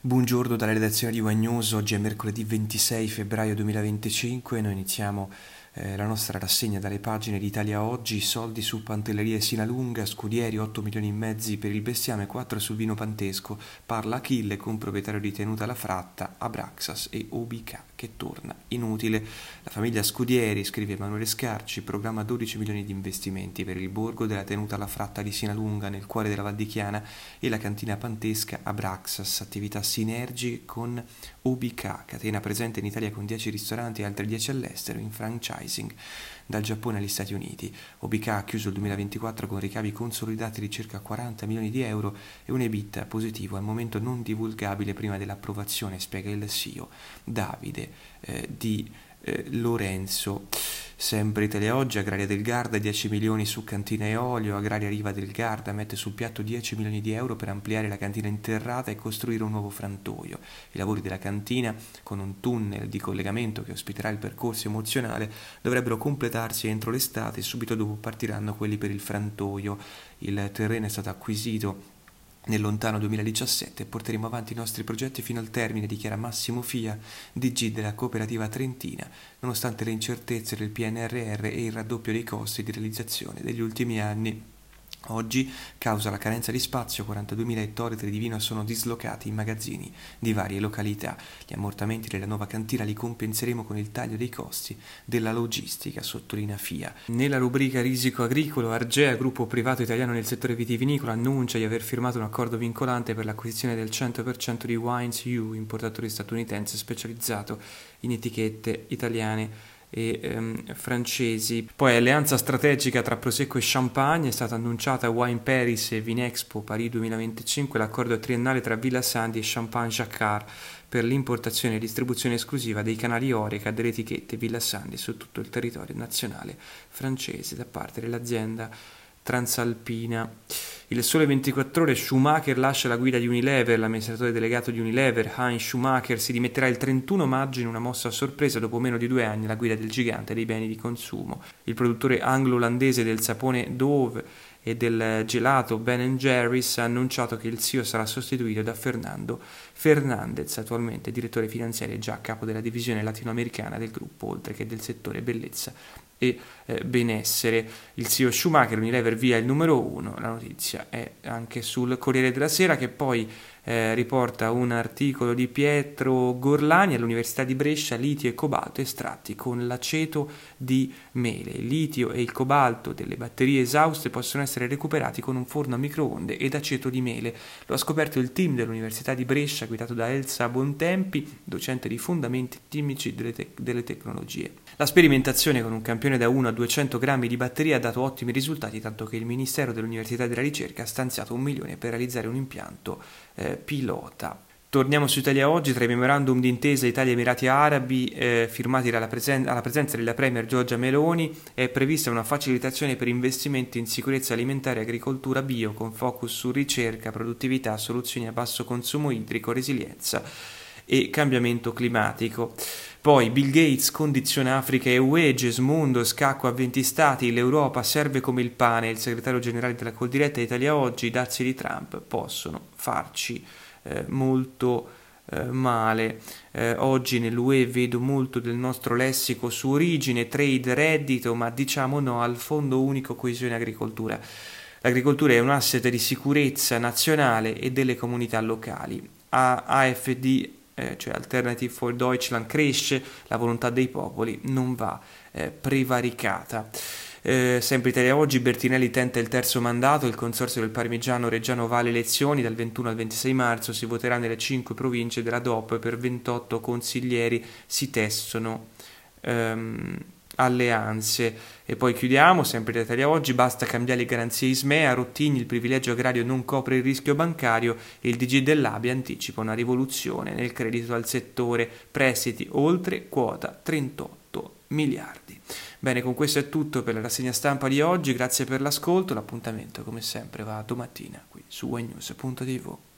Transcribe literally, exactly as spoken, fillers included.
Buongiorno dalla redazione di One News, oggi è mercoledì ventisei febbraio duemilaventicinque, noi iniziamo eh, la nostra rassegna dalle pagine di Italia Oggi, soldi su Pantellerie Sinalunga, Scudieri otto milioni e mezzi per il bestiame, quattro sul vino pantesco, parla Achille con proprietario di Tenuta la Fratta, Abraxas e O B K che torna inutile. La famiglia Scudieri, scrive Emanuele Scarci, programma dodici milioni di investimenti per il borgo della Tenuta la Fratta di Sinalunga nel cuore della Val di Chiana e la cantina pantesca Abraxas, attività sinergiche con O B K, catena presente in Italia con dieci ristoranti e altri dieci all'estero in franchising dal Giappone agli Stati Uniti. O B K ha chiuso il duemilaventiquattro con ricavi consolidati di circa quaranta milioni di euro e un EBITDA positivo al momento non divulgabile prima dell'approvazione, spiega il C E O Davide eh, di eh, Lorenzo. Sempre Italia Oggi, Agraria del Garda, dieci milioni su cantina e olio, Agraria Riva del Garda mette sul piatto dieci milioni di euro per ampliare la cantina interrata e costruire un nuovo frantoio. I lavori della cantina, con un tunnel di collegamento che ospiterà il percorso emozionale, dovrebbero completarsi entro l'estate e subito dopo partiranno quelli per il frantoio. Il terreno è stato acquisito nel lontano duemiladiciassette e porteremo avanti i nostri progetti fino al termine, dichiara Massimo Fia, D G della cooperativa trentina, nonostante le incertezze del P N R R e il raddoppio dei costi di realizzazione degli ultimi anni. Oggi, causa la carenza di spazio, quarantaduemila ettolitri di vino sono dislocati in magazzini di varie località. Gli ammortamenti della nuova cantina li compenseremo con il taglio dei costi della logistica, sottolinea Fia. Nella rubrica Risico agricolo, Argea, gruppo privato italiano nel settore vitivinicolo, annuncia di aver firmato un accordo vincolante per l'acquisizione del cento per cento di Wines U, importatore statunitense specializzato in etichette italiane e ehm, francesi. Poi alleanza strategica tra Prosecco e Champagne, è stata annunciata a Wine Paris e Vinexpo Paris duemilaventicinque, l'accordo triennale tra Villa Sandi e Champagne Jacquard per l'importazione e distribuzione esclusiva dei canali Oreca delle etichette Villa Sandi su tutto il territorio nazionale francese da parte dell'azienda transalpina. Il Sole ventiquattro Ore, Schumacher lascia la guida di Unilever, l'amministratore delegato di Unilever, Heinz Schumacher, si dimetterà il trentuno maggio in una mossa a sorpresa dopo meno di due anni alla guida del gigante dei beni di consumo. Il produttore anglo-olandese del sapone Dove e del gelato Ben and Jerry's ha annunciato che il C E O sarà sostituito da Fernando Fernandez, attualmente direttore finanziario e già a capo della divisione latinoamericana del gruppo, oltre che del settore bellezza e eh, benessere. Il C E O Schumacher, Unilever via il numero uno. La notizia è anche sul Corriere della Sera, che poi eh, riporta un articolo di Pietro Gorlani all'Università di Brescia: litio e cobalto estratti con l'aceto di mele. Il litio e il cobalto delle batterie esauste possono essere recuperati con un forno a microonde ed aceto di mele. Lo ha scoperto il team dell'Università di Brescia guidato da Elsa Bontempi, docente di fondamenti chimici delle, te- delle tecnologie. La sperimentazione con un campione da uno a duecento grammi di batteria ha dato ottimi risultati, tanto che il Ministero dell'Università e della Ricerca ha stanziato un milione per realizzare un impianto eh, pilota. Torniamo su Italia Oggi. Tra i memorandum d'intesa Italia-Emirati Arabi eh, firmati dalla presen- alla presenza della Premier Giorgia Meloni è prevista una facilitazione per investimenti in sicurezza alimentare e agricoltura bio, con focus su ricerca, produttività, soluzioni a basso consumo idrico, resilienza e cambiamento climatico. Poi Bill Gates condiziona Africa e U E, Gesmundo, scacco a venti stati, l'Europa serve come il pane. Il segretario generale della Coldiretta Italia Oggi: i dazi di Trump possono farci eh, molto eh, male. Eh, oggi nell'U E vedo molto del nostro lessico su origine, trade, reddito, ma diciamo no al Fondo Unico Coesione Agricoltura. L'agricoltura è un asset di sicurezza nazionale e delle comunità locali. A- AfD, eh, cioè Alternative for Deutschland, cresce, la volontà dei popoli non va eh, prevaricata. Eh, sempre Italia Oggi, Bertinelli tenta il terzo mandato, il consorzio del Parmigiano Reggiano va alle elezioni, dal ventuno al ventisei marzo si voterà nelle cinque province della D O P, per ventotto consiglieri si testano ehm, alleanze. E poi chiudiamo, sempre da Italia Oggi, basta cambiare le garanzie Ismea, Rottigni, il privilegio agrario non copre il rischio bancario e il D G dell'A B I anticipa una rivoluzione nel credito al settore, prestiti oltre quota trentotto miliardi. Bene, con questo è tutto per la rassegna stampa di oggi, grazie per l'ascolto, l'appuntamento come sempre va domattina qui su onenews punto tv.